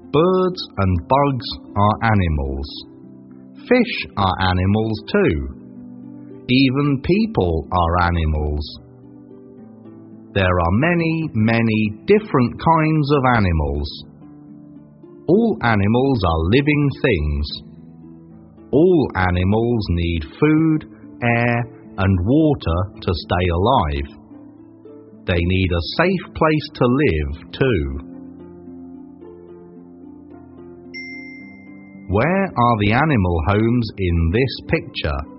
Birds and bugs are animals. Fish are animals too. Even people are animals. There are many, many different kinds of animals. All animals are living things. All animals need food, air, and water to stay alive. They need a safe place to live too. Where are the animal homes in this picture?